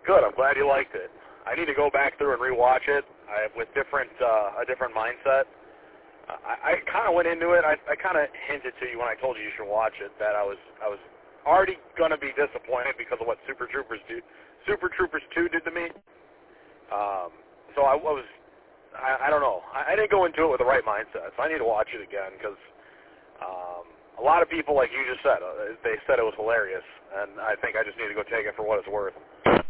Good. I'm glad you liked it. I need to go back through and rewatch it with a different mindset. I kind of went into it. I kind of hinted to you when I told you should watch it that I was already going to be disappointed because of what Super Troopers 2 did to me. So I don't know. I didn't go into it with the right mindset, so I need to watch it again because a lot of people, like you just said, they said it was hilarious, and I think I just need to go take it for what it's worth.